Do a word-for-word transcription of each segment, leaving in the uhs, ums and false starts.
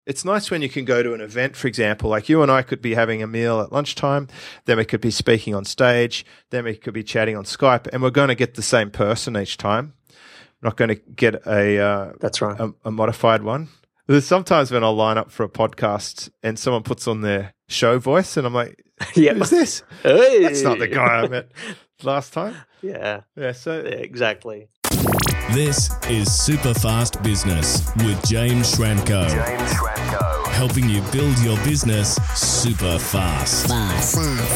It's nice when you can go to an event, for example, like you and I could be having a meal at lunchtime, then we could be speaking on stage, then we could be chatting on Skype, and we're going to get the same person each time. We're not going to get a uh, that's right, a, a modified one. There's sometimes when I'll line up for a podcast and someone puts on their show voice, and I'm like, yep. who's this? Hey. That's not the guy I met last time. Yeah. Yeah, so yeah, exactly. This is Superfast Business with James Schramko. James Schramko. Helping you build your business super fast. Fast.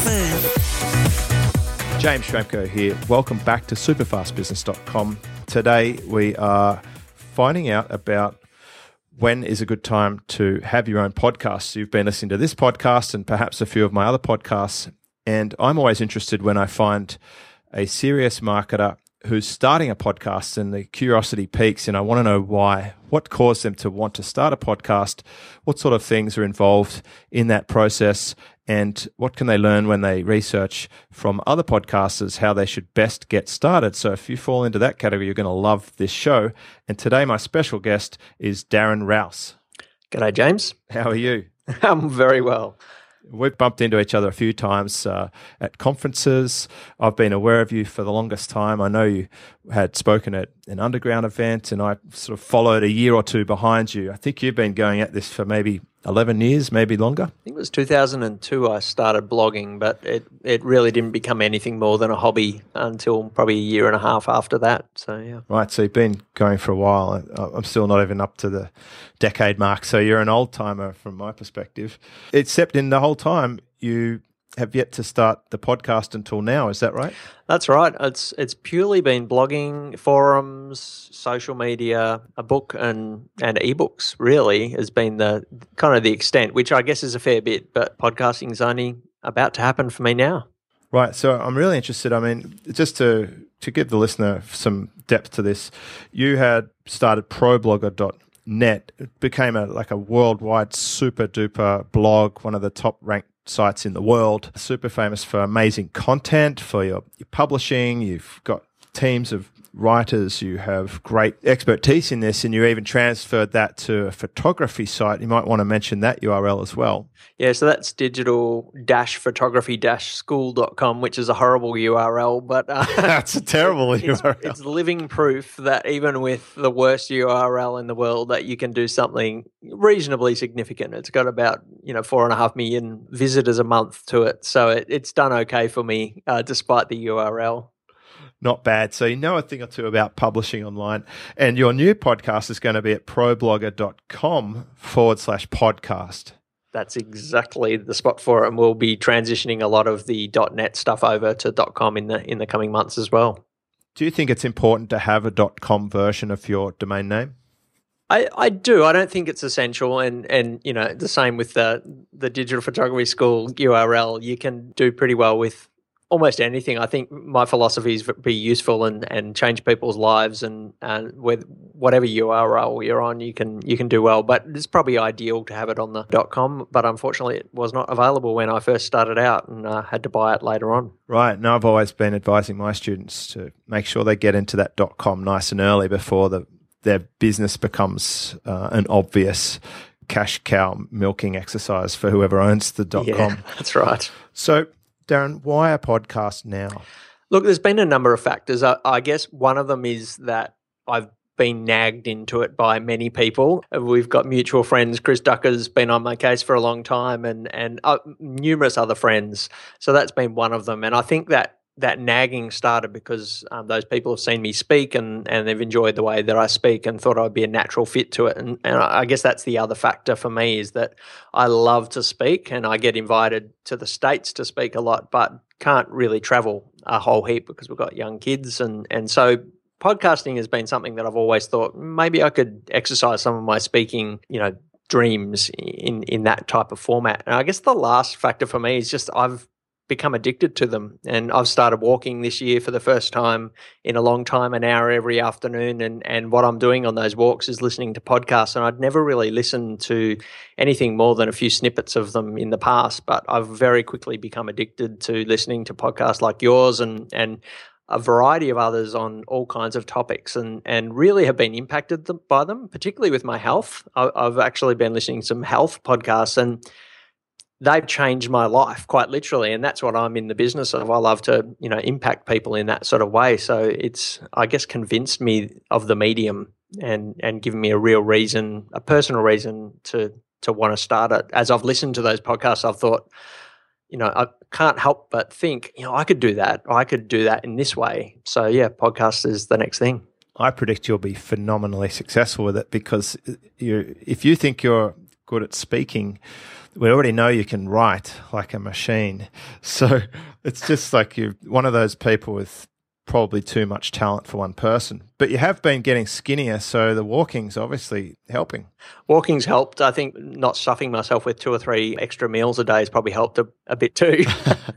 James Schramko here. Welcome back to superfast business dot com. Today we are finding out about when is a good time to have your own podcast. You've been listening to this podcast and perhaps a few of my other podcasts, and I'm always interested when I find a serious marketer who's starting a podcast and the curiosity peaks, and I want to know why. What caused them to want to start a podcast? What sort of things are involved in that process? And what can they learn when they research from other podcasters how they should best get started? So if you fall into that category, you're going to love this show. And today my special guest is Darren Rowse. G'day, James. How are you? I'm very well. We've bumped into each other a few times uh, at conferences. I've been aware of you for the longest time. I know you had spoken at an underground event, and I sort of followed a year or two behind you. I think you've been going at this for maybe eleven years, maybe longer. I think it was two thousand two I started blogging, but it, it really didn't become anything more than a hobby until probably a year and a half after that. So, yeah. Right, so you've been going for a while. I'm still not even up to the decade mark, so you're an old-timer from my perspective. Except in the whole time, you have yet to start the podcast until now. Is that right? That's right. It's it's purely been blogging, forums, social media, a book, and and ebooks. Really has been the kind of the extent, which I guess is a fair bit. But podcasting is only about to happen for me now. Right. So I'm really interested. I mean, just to to give the listener some depth to this, you had started ProBlogger dot net. It became a like a worldwide super duper blog, one of the top ranked sites in the world, super famous for amazing content, for your, your publishing. You've got teams of writers, you have great expertise in this, and you even transferred that to a photography site. You might want to mention that U R L as well. Yeah, so that's digital photography school dot com, which is a horrible U R L, but uh, that's a terrible it's, U R L. It's living proof that even with the worst U R L in the world, that you can do something reasonably significant. It's got about you know four and a half million visitors a month to it, so it, it's done okay for me uh, despite the U R L. Not bad. So you know a thing or two about publishing online. And your new podcast is going to be at ProBlogger dot com forward slash podcast. That's exactly the spot for it. And we'll be transitioning a lot of the .net stuff over to .com in the in the coming months as well. Do you think it's important to have a .com version of your domain name? I, I do. I don't think it's essential. And, and you know, the same with the, the Digital Photography School U R L. You can do pretty well with almost anything. I think my philosophy is be useful and, and change people's lives, and, and with whatever U R L you're on, you can you can do well. But it's probably ideal to have it on the .com. But unfortunately, it was not available when I first started out, and I uh, had to buy it later on. Right. Now, I've always been advising my students to make sure they get into that .com nice and early before the their business becomes uh, an obvious cash cow milking exercise for whoever owns the .com. Yeah, that's right. So, Darren, why a podcast now? Look, there's been a number of factors. I, I guess one of them is that I've been nagged into it by many people. We've got mutual friends. Chris Ducker's been on my case for a long time, and and uh, numerous other friends. So that's been one of them. And I think that that nagging started because um, those people have seen me speak, and, and they've enjoyed the way that I speak and thought I'd be a natural fit to it. And, and I guess that's the other factor for me, is that I love to speak, and I get invited to the States to speak a lot, but can't really travel a whole heap because we've got young kids. And, and so podcasting has been something that I've always thought maybe I could exercise some of my speaking, you know, dreams in, in that type of format. And I guess the last factor for me is just I've become addicted to them. And I've started walking this year for the first time in a long time, an hour every afternoon. And, and what I'm doing on those walks is listening to podcasts. And I'd never really listened to anything more than a few snippets of them in the past, but I've very quickly become addicted to listening to podcasts like yours. And, and a variety of others on all kinds of topics, and, and really have been impacted th- by them, particularly with my health. I, I've actually been listening to some health podcasts, and they've changed my life quite literally, and that's what I'm in the business of. I love to, you know, impact people in that sort of way. So it's, I guess, convinced me of the medium and and given me a real reason, a personal reason to to want to start it. As I've listened to those podcasts, I've thought, you know, I can't help but think, you know, I could do that, or I could do that in this way. So yeah, podcast is the next thing. I predict you'll be phenomenally successful with it, because you, if you think you're good at speaking, we already know you can write like a machine. So it's just like you're one of those people with probably too much talent for one person. But you have been getting skinnier, so the walking's obviously helping. Walking's helped. I think not stuffing myself with two or three extra meals a day has probably helped a, a bit too.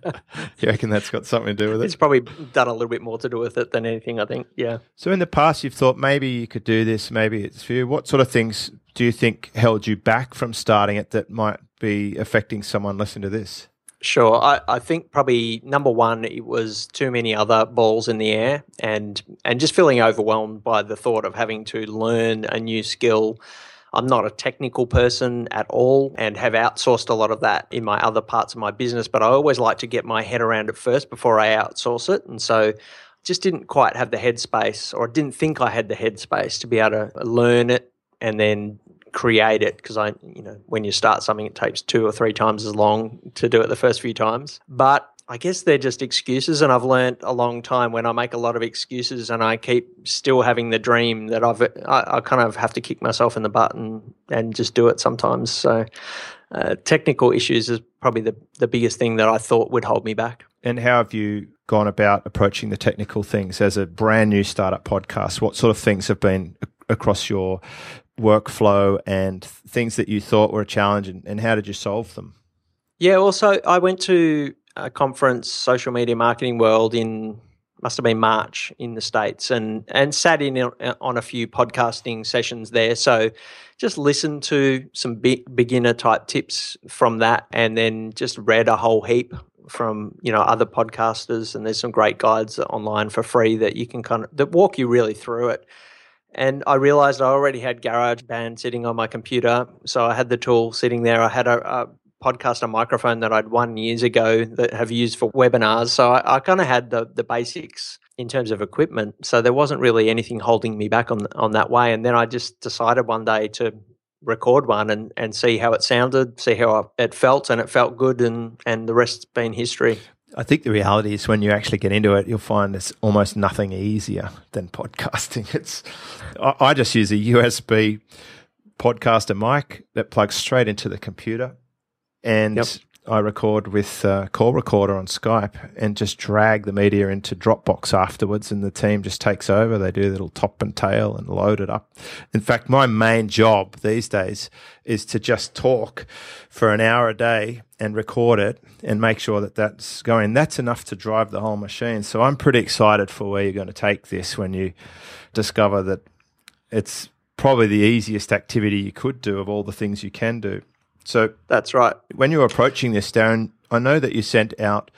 You reckon that's got something to do with it? It's probably done a little bit more to do with it than anything, I think, yeah. So in the past, you've thought maybe you could do this, maybe it's for you. What sort of things do you think held you back from starting it that might be affecting someone listening to this? Sure. I, I think probably number one, it was too many other balls in the air, and and just feeling overwhelmed by the thought of having to learn a new skill. I'm not a technical person at all and have outsourced a lot of that in my other parts of my business, but I always like to get my head around it first before I outsource it. And so just didn't quite have the headspace, or didn't think I had the headspace to be able to learn it and then create it, because I, you know, when you start something, it takes two or three times as long to do it the first few times. But I guess they're just excuses, and I've learned a long time when I make a lot of excuses and I keep still having the dream that I've, I, I kind of have to kick myself in the butt and, and just do it sometimes. So uh, technical issues is probably the, the biggest thing that I thought would hold me back. And how have you gone about approaching the technical things as a brand new startup podcast? What sort of things have been across your workflow and things that you thought were a challenge, and, and how did you solve them? Yeah, also I went to a conference, Social Media Marketing World, in must have been March in the States, and and sat in on a few podcasting sessions there. So just listened to some big beginner type tips from that, and then just read a whole heap from, you know, other podcasters, and there's some great guides online for free that you can kind of that walk you really through it. And I realized I already had GarageBand sitting on my computer, so I had the tool sitting there. I had a, a podcaster microphone that I'd won years ago that have used for webinars. So I, I kind of had the the basics in terms of equipment. So there wasn't really anything holding me back on on that way. And then I just decided one day to record one and, and see how it sounded, see how it felt, and it felt good, and, and the rest's been history. I think the reality is when you actually get into it, you'll find there's almost nothing easier than podcasting. It's I, I just use a U S B podcaster mic that plugs straight into the computer, and yep. I record with a call recorder on Skype and just drag the media into Dropbox afterwards, and the team just takes over. They do a little top and tail and load it up. In fact, my main job these days is to just talk for an hour a day and record it and make sure that that's going. That's enough to drive the whole machine. So I'm pretty excited for where you're going to take this when you discover that it's probably the easiest activity you could do of all the things you can do. So that's right. When you were approaching this, Darren, I know that you sent out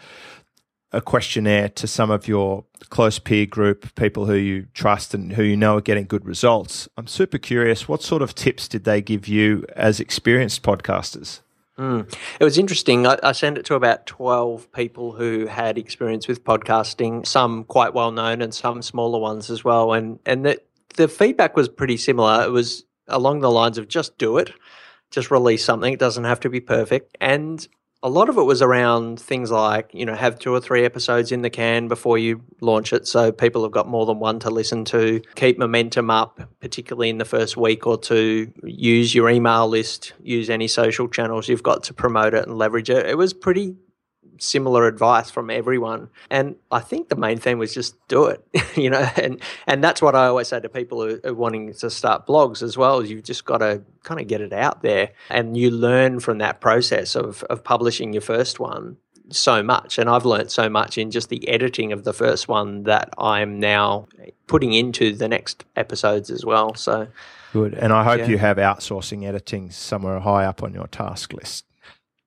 a questionnaire to some of your close peer group, people who you trust and who you know are getting good results. I'm super curious, what sort of tips did they give you as experienced podcasters? Mm. It was interesting. I, I sent it to about twelve people who had experience with podcasting, some quite well known and some smaller ones as well. And, and the, the feedback was pretty similar. It was along the lines of just do it. Just release something. It doesn't have to be perfect. And a lot of it was around things like, you know, have two or three episodes in the can before you launch it, so people have got more than one to listen to. Keep momentum up, particularly in the first week or two. Use your email list. Use any social channels you've got to promote it and leverage it. It was pretty similar advice from everyone. And I think the main thing was just do it, you know, and, and that's what I always say to people who are wanting to start blogs as well, is you've just got to kind of get it out there, and you learn from that process of, of publishing your first one so much. And I've learned so much in just the editing of the first one that I'm now putting into the next episodes as well. So good. And I hope yeah. you have outsourcing editing somewhere high up on your task list.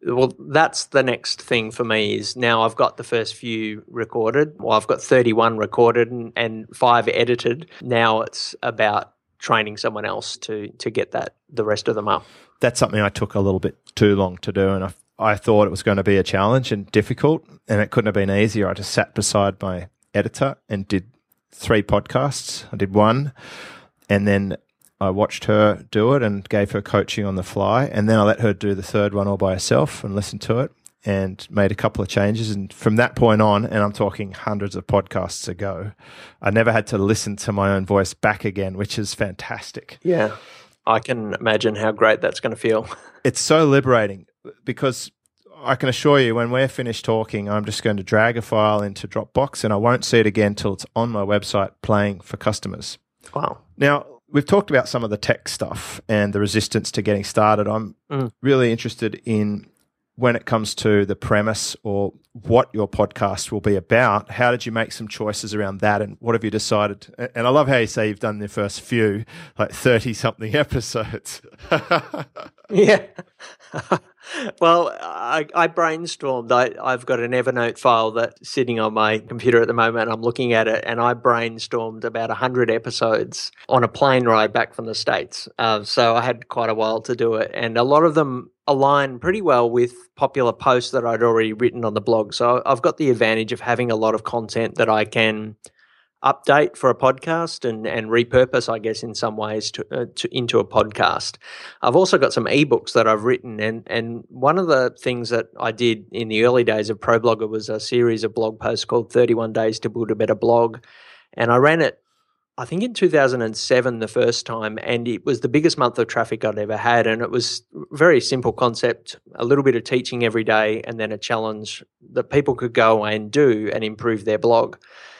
Well, that's the next thing for me is now I've got the first few recorded. Well, I've got thirty-one recorded and, and five edited. Now it's about training someone else to to get that the rest of them up. That's something I took a little bit too long to do, and I, I thought it was going to be a challenge and difficult, and it couldn't have been easier. I just sat beside my editor and did three podcasts. I did one, and then I watched her do it and gave her coaching on the fly, and then I let her do the third one all by herself and listen to it and made a couple of changes. And from that point on, and I'm talking hundreds of podcasts ago, I never had to listen to my own voice back again, which is fantastic. Yeah, I can imagine how great that's going to feel. It's so liberating because I can assure you when we're finished talking, I'm just going to drag a file into Dropbox and I won't see it again till it's on my website playing for customers. Wow. Now, we've talked about some of the tech stuff and the resistance to getting started. I'm mm. really interested in when it comes to the premise or what your podcast will be about. How did you make some choices around that, and what have you decided? And I love how you say you've done the first few, like thirty-something episodes. Yeah. Well, I, I brainstormed. I, I've got an Evernote file that's sitting on my computer at the moment. I'm looking at it, and I brainstormed about one hundred episodes on a plane ride back from the States. Uh, so I had quite a while to do it, and a lot of them align pretty well with popular posts that I'd already written on the blog. So I've got the advantage of having a lot of content that I can update for a podcast and, and repurpose, I guess, in some ways to, uh, to into a podcast. I've also got some ebooks that I've written, and and one of the things that I did in the early days of ProBlogger was a series of blog posts called thirty-one Days to Build a Better Blog, and I ran it, I think, in two thousand seven the first time, and it was the biggest month of traffic I'd ever had, and it was a very simple concept, a little bit of teaching every day, and then a challenge that people could go away and do and improve their blog.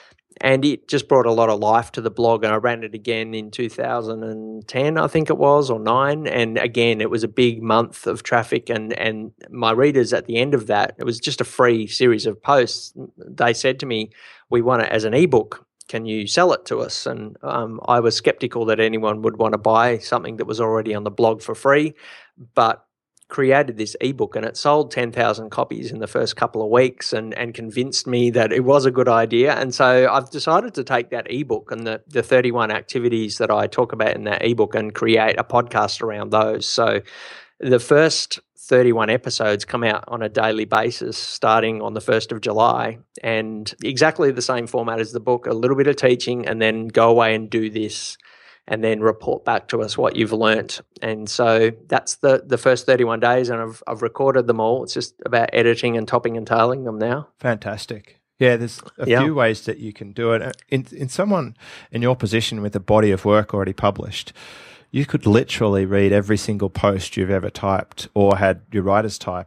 And it just brought a lot of life to the blog, and I ran it again in two thousand ten, I think it was, or nine. And again, it was a big month of traffic, and, and my readers at the end of that, it was just a free series of posts. They said to me, we want it as an ebook. Can you sell it to us? And um, I was skeptical that anyone would want to buy something that was already on the blog for free, but created this ebook, and it sold ten thousand copies in the first couple of weeks and, and convinced me that it was a good idea. And so I've decided to take that ebook and the, the thirty-one activities that I talk about in that ebook and create a podcast around those. So the first thirty-one episodes come out on a daily basis starting on the first of July, and exactly the same format as the book, a little bit of teaching, and then go away and do this, and then report back to us what you've learnt. And so that's the the first thirty-one days, and I've I've recorded them all. It's just about editing and topping and tailing them now. Fantastic. Yeah, there's a yeah. few ways that you can do it. In in someone in your position with a body of work already published, you could literally read every single post you've ever typed or had your writers type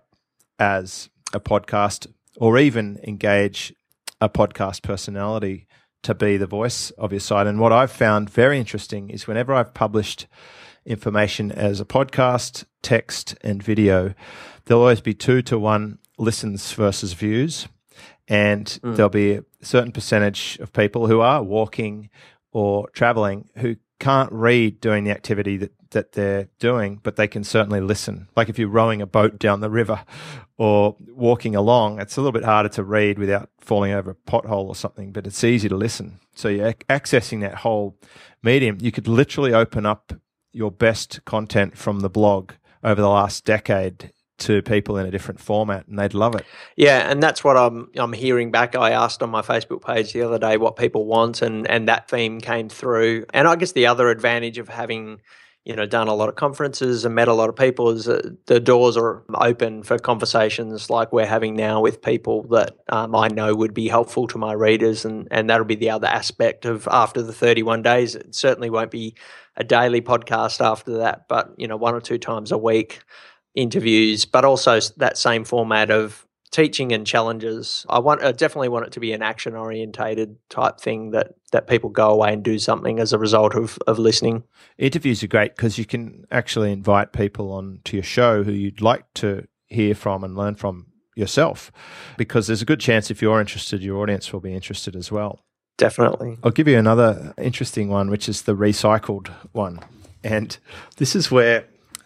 as a podcast, or even engage a podcast personality to be the voice of your site. And what I've found very interesting is whenever I've published information as a podcast, text, and video, there'll always be two to one listens versus views. And mm. there'll be a certain percentage of people who are walking or traveling who can't read doing the activity that, that they're doing, but they can certainly listen. Like if you're rowing a boat down the river or walking along, it's a little bit harder to read without falling over a pothole or something, but it's easy to listen. So you're accessing that whole medium. You could literally open up your best content from the blog over the last decade to people in a different format, and they'd love it. Yeah, and that's what I'm I'm hearing back. I asked on my Facebook page the other day what people want, and and that theme came through. And I guess the other advantage of having, you know, done a lot of conferences and met a lot of people is that the doors are open for conversations like we're having now with people that um, I know would be helpful to my readers, and and that'll be the other aspect of after the thirty-one days. It certainly won't be a daily podcast after that, but you know, one or two times a week. Interviews, but also that same format of teaching and challenges. I want, I definitely want it to be an action-orientated type thing that that people go away and do something as a result of of listening. Interviews are great because you can actually invite people on to your show who you'd like to hear from and learn from yourself, because there's a good chance if you're interested, your audience will be interested as well. Definitely. I'll give you another interesting one, which is the recycled one. And this is where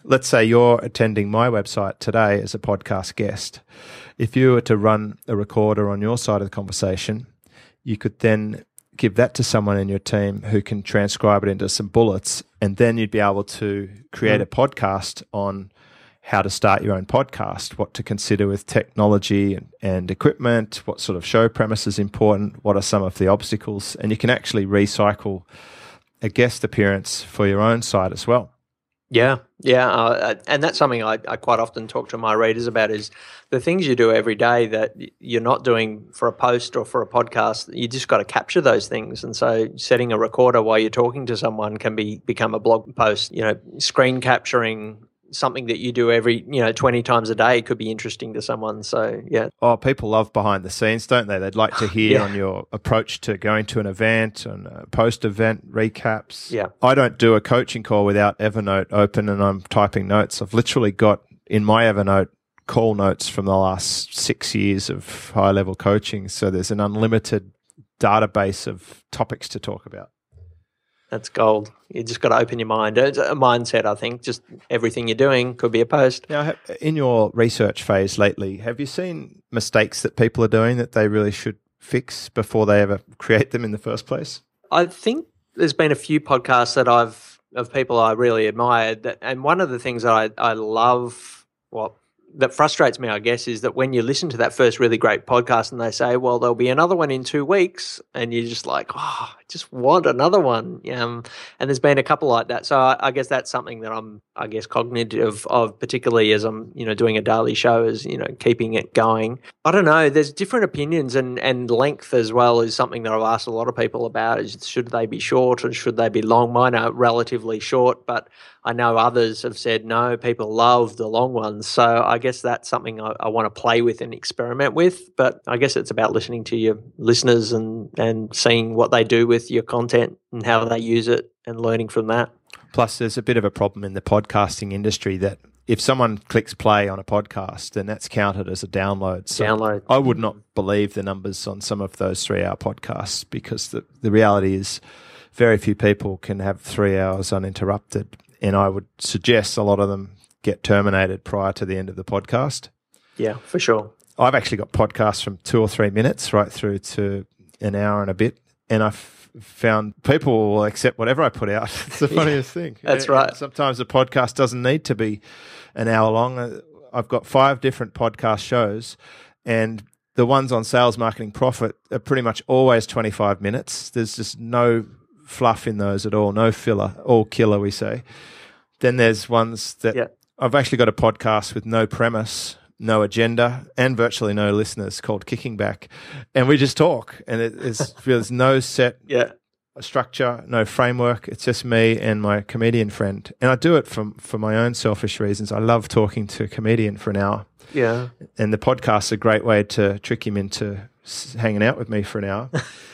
let's say you're attending my website today as a podcast guest. If you were to run a recorder on your side of the conversation, you could then give that to someone in your team who can transcribe it into some bullets, and then you'd be able to create mm. a podcast on how to start your own podcast, what to consider with technology and, and equipment, what sort of show premise is important, what are some of the obstacles, and you can actually recycle a guest appearance for your own site as well. Yeah, yeah, uh, and that's something I, I quite often talk to my readers about is the things you do every day that you're not doing for a post or for a podcast. You just got to capture those things, and so setting a recorder while you're talking to someone can be become a blog post. You know, screen capturing something that you do every, you know, twenty times a day could be interesting to someone. So, yeah. Oh, people love behind the scenes, don't they? They'd like to hear yeah. on your approach to going to an event and uh, post-event recaps. Yeah. I don't do a coaching call without Evernote open and I'm typing notes. I've literally got in my Evernote call notes from the last six years of high-level coaching. So there's an unlimited database of topics to talk about. That's gold. You just got to open your mind. It's a mindset, I think. Just everything you're doing could be a post. Now, in your research phase lately, have you seen mistakes that people are doing that they really should fix before they ever create them in the first place? I think there's been a few podcasts that I've of people I really admired, that, and one of the things that I, I love, well, that frustrates me, I guess, is that when you listen to that first really great podcast and they say, well, there'll be another one in two weeks, and you're just like, oh, I just want another one. Um, and there's been a couple like that. So I, I guess that's something that I'm, I guess, cognitive of, particularly as I'm, you know, doing a daily show, is, you know, keeping it going. I don't know. There's different opinions, and, and length as well is something that I've asked a lot of people about, is should they be short or should they be long? Mine are relatively short, but I know others have said, no, people love the long ones. So I guess that's something I, I want to play with and experiment with. But I guess it's about listening to your listeners and, and seeing what they do with your content and how they use it and learning from that. Plus, there's a bit of a problem in the podcasting industry that if someone clicks play on a podcast, then that's counted as a download. So download. I would not believe the numbers on some of those three-hour podcasts, because the, the reality is very few people can have three hours uninterrupted. And I would suggest a lot of them get terminated prior to the end of the podcast. Yeah, for sure. I've actually got podcasts from two or three minutes right through to an hour and a bit. And I've found people will accept whatever I put out. It's the funniest yeah, thing. That's and, right. And sometimes a podcast doesn't need to be an hour long. I've got five different podcast shows, and the ones on sales, marketing, profit are pretty much always twenty-five minutes. There's just no fluff in those at all, no filler, all killer, we say. Then there's ones that yeah. I've actually got a podcast with no premise, no agenda, and virtually no listeners, called Kicking Back, and we just talk, and it is, there's no set yeah. structure, no framework. It's just me and my comedian friend, and I do it for for my own selfish reasons. I love talking to a comedian for an hour. Yeah, and the podcast's a great way to trick him into hanging out with me for an hour.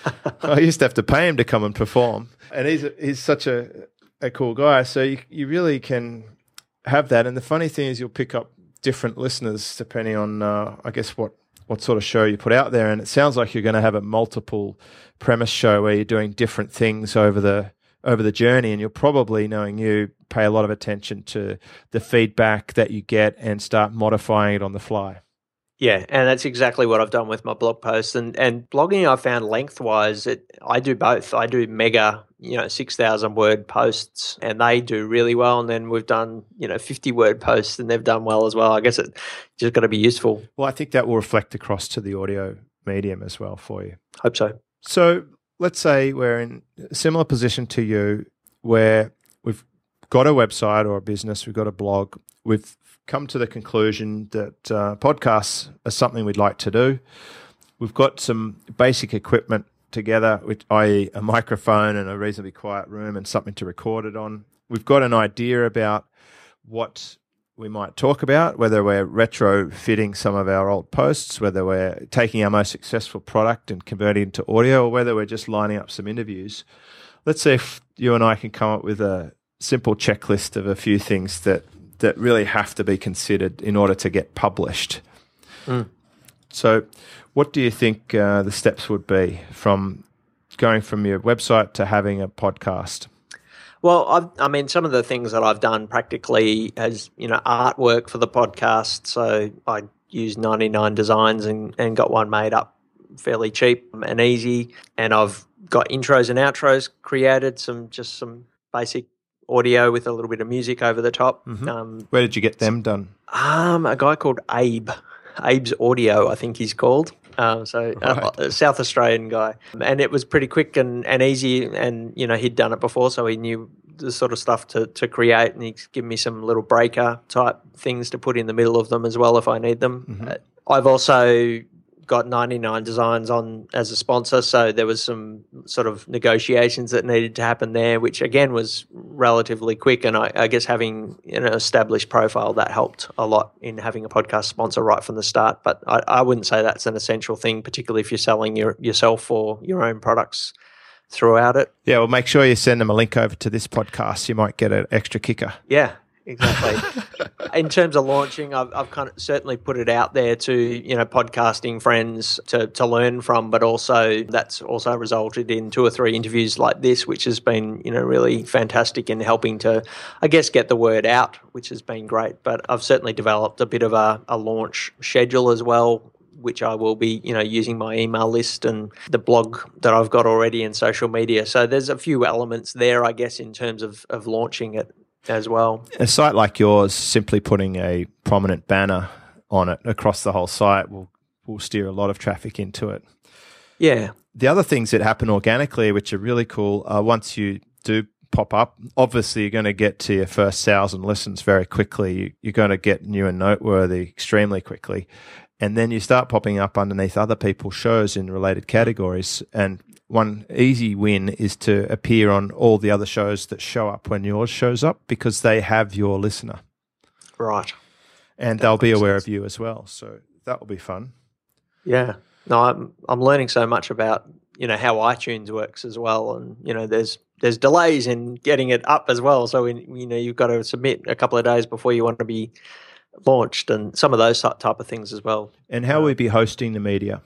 I used to have to pay him to come and perform, and he's he's such a a cool guy. So you you really can have that. And the funny thing is, you'll pick up different listeners depending on, uh, I guess, what what sort of show you put out there. And it sounds like you're going to have a multiple premise show where you're doing different things over the over the journey, and you'll probably, knowing you, pay a lot of attention to the feedback that you get and start modifying it on the fly. Yeah, and that's exactly what I've done with my blog posts. And and blogging, I found lengthwise, it, I do both. I do mega, you know, six thousand word posts, and they do really well. And then we've done, you know, fifty word posts, and they've done well as well. I guess it just got to be useful. Well, I think that will reflect across to the audio medium as well for you. Hope so. So let's say we're in a similar position to you, where we've got a website or a business, we've got a blog, we've come to the conclusion that uh, podcasts are something we'd like to do. We've got some basic equipment together, which, that is a microphone and a reasonably quiet room and something to record it on. We've got an idea about what we might talk about, whether we're retrofitting some of our old posts, whether we're taking our most successful product and converting it into audio, or whether we're just lining up some interviews. Let's see if you and I can come up with a simple checklist of a few things that that really have to be considered in order to get published. Mm. So what do you think uh, the steps would be from going from your website to having a podcast? Well, I've, I mean, some of the things that I've done practically as, you know, artwork for the podcast. So I used ninety-nine Designs and, and got one made up fairly cheap and easy. And I've got intros and outros created, some just some basic audio with a little bit of music over the top. Mm-hmm. Um, Where did you get them done? Um, a guy called Abe, Abe's Audio, I think he's called. Um, so Right. a, a South Australian guy, and it was pretty quick and, and easy. And you know, he'd done it before, so he knew the sort of stuff to, to create. And he's given me some little breaker type things to put in the middle of them as well if I need them. Mm-hmm. Uh, I've also got ninety-nine Designs on as a sponsor, so there was some sort of negotiations that needed to happen there, which again was relatively quick. And I, I guess having an established profile, that helped a lot in having a podcast sponsor right from the start. But I, I wouldn't say that's an essential thing, particularly if you're selling your, yourself or your own products throughout it. Yeah, well, make sure you send them a link over to this podcast. You might get an extra kicker. Yeah, exactly. In terms of launching, I've, I've kind of certainly put it out there to, you know, podcasting friends to, to learn from, but also that's also resulted in two or three interviews like this, which has been, you know, really fantastic in helping to, I guess, get the word out, which has been great. But I've certainly developed a bit of a, a launch schedule as well, which I will be, you know, using my email list and the blog that I've got already in social media. So there's a few elements there, I guess, in terms of, of launching it as well. A site like yours, simply putting a prominent banner on it across the whole site will, will steer a lot of traffic into it. Yeah. The other things that happen organically, which are really cool, are once you do pop up, obviously you're going to get to your first thousand listens very quickly. You, you're going to get new and noteworthy extremely quickly. And then you start popping up underneath other people's shows in related categories. And one easy win is to appear on all the other shows that show up when yours shows up, because they have your listener. Right. And That they'll be makes aware sense. of you as well. So that will be fun. Yeah. No, I'm I'm learning so much about, you know, how iTunes works as well. And, you know, there's there's delays in getting it up as well. So, in, you know, you've got to submit a couple of days before you want to be launched, and some of those type of things as well. And how will we be hosting the media?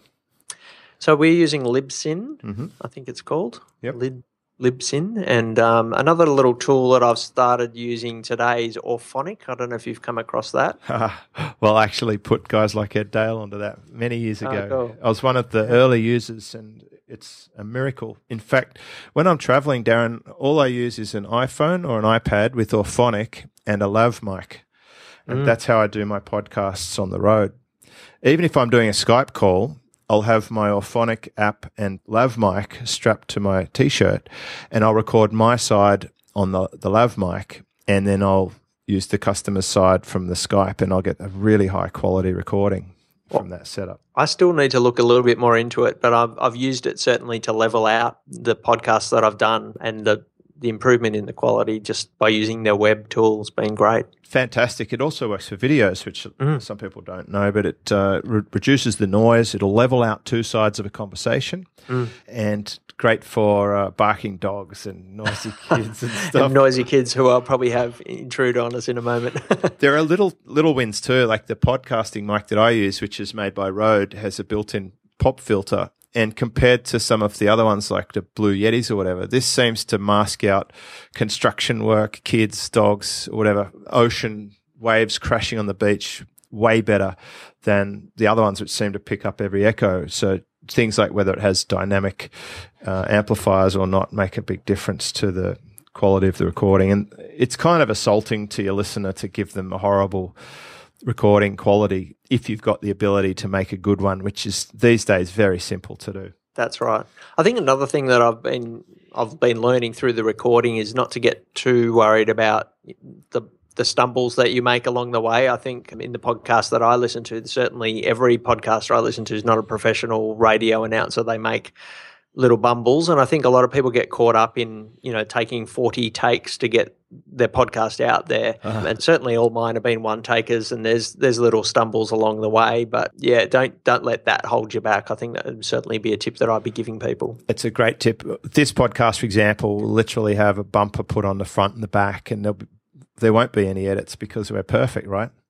So we're using Libsyn, Mm-hmm. I think it's called. Yep. Lib, Libsyn. And um, another little tool that I've started using today is Auphonic. I don't know if you've come across that. Well, I actually put guys like Ed Dale onto that many years Oh, ago. cool. I was one of the early users, and it's a miracle. In fact, when I'm traveling, Darren, all I use is an iPhone or an iPad with Auphonic and a lav mic. And Mm. that's how I do my podcasts on the road. Even if I'm doing a Skype call, I'll have my Auphonic app and lav mic strapped to my T-shirt, and I'll record my side on the, the lav mic, and then I'll use the customer's side from the Skype, and I'll get a really high quality recording from that setup. I still need to look a little bit more into it, but I've I've used it certainly to level out the podcasts that I've done, and the the improvement in the quality just by using their web tools been great. Fantastic. It also works for videos, which Mm. some people don't know, but it uh, re- reduces the noise. It'll level out two sides of a conversation, Mm. and great for uh, barking dogs and noisy kids and stuff. And noisy kids who I'll probably have intrude on us in a moment. There are little little wins too, like the podcasting mic that I use, which is made by Rode, has a built-in pop filter. And compared to some of the other ones like the Blue Yetis or whatever, this seems to mask out construction work, kids, dogs, or whatever, ocean waves crashing on the beach way better than the other ones, which seem to pick up every echo. So things like whether it has dynamic uh, amplifiers or not make a big difference to the quality of the recording. And it's kind of assaulting to your listener to give them a horrible recording quality if you've got the ability to make a good one, which is these days very simple to do. That's right. I think another thing that I've been I've been learning through the recording is not to get too worried about the the stumbles that you make along the way. I think in the podcast that I listen to, certainly every podcaster I listen to is not a professional radio announcer. They make little bumbles, and I think a lot of people get caught up in, you know, taking forty takes to get their podcast out there. Uh-huh. And certainly all mine have been one takers, and there's there's little stumbles along the way. But yeah, don't don't let that hold you back. I think that would certainly be a tip that I'd be giving people. It's a great tip. This podcast, for example, will literally have a bumper put on the front and the back, and there'll be, there won't be any edits because we're perfect, right?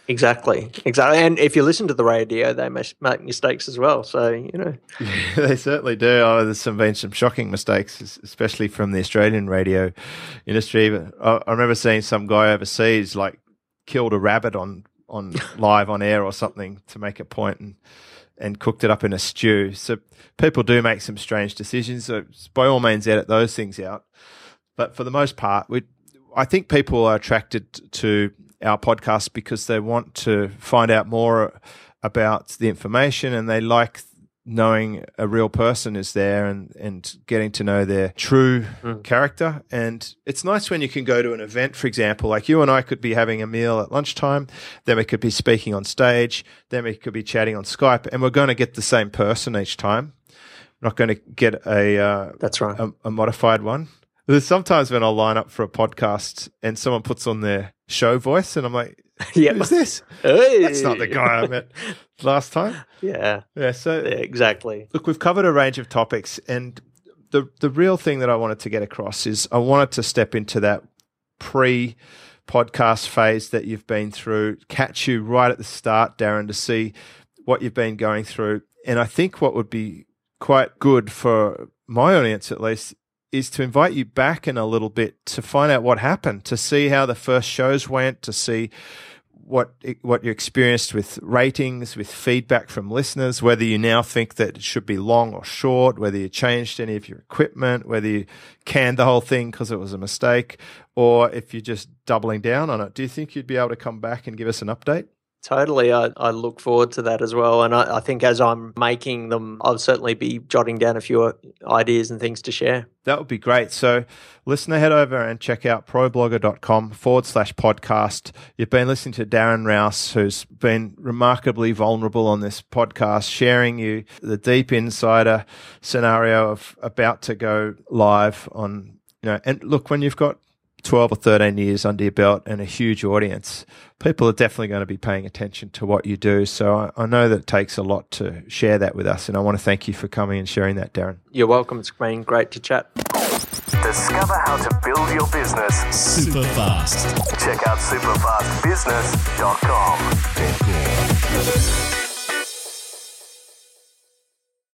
Exactly, exactly. And if you listen to the radio, they make mistakes as well. So, you know. Yeah, they certainly do. Oh, there's some, been some shocking mistakes, especially from the Australian radio industry. But I, I remember seeing some guy overseas, like, killed a rabbit on, on live on air or something to make a point and, and cooked it up in a stew. So people do make some strange decisions. So by all means, edit those things out. But for the most part, we, I think people are attracted to our podcast because they want to find out more about the information, and they like knowing a real person is there and, and getting to know their true mm. character. And it's nice when you can go to an event, for example, like you and I could be having a meal at lunchtime, then we could be speaking on stage, then we could be chatting on Skype, and we're going to get the same person each time. We're not going to get a, uh, That's right. a, a modified one. There's sometimes when I'll line up for a podcast and someone puts on their show voice and I'm like, yep. who's this? Hey. That's not the guy I met last time. Yeah. Yeah. So yeah, exactly. Look, we've covered a range of topics, and the the real thing that I wanted to get across is I wanted to step into that pre-podcast phase that you've been through, catch you right at the start, Darren, to see what you've been going through. And I think what would be quite good for my audience, at least, is to invite you back in a little bit to find out what happened, to see how the first shows went, to see what what you experienced with ratings, with feedback from listeners, whether you now think that it should be long or short, whether you changed any of your equipment, whether you canned the whole thing because it was a mistake, or if you're just doubling down on it. Do you think you'd be able to come back and give us an update? Totally. I, I look forward to that as well. And I, I think as I'm making them, I'll certainly be jotting down a few ideas and things to share. That would be great. So listener, head over and check out problogger.com forward slash podcast. You've been listening to Darren Rouse, who's been remarkably vulnerable on this podcast, sharing you the deep insider scenario of about to go live on, you know, and look, when you've got twelve or thirteen years under your belt and a huge audience, people are definitely going to be paying attention to what you do. So I, I know that it takes a lot to share that with us, and I want to thank you for coming and sharing that, Darren. You're welcome. It's been great to chat. Discover how to build your business super fast. Check out super fast business dot com.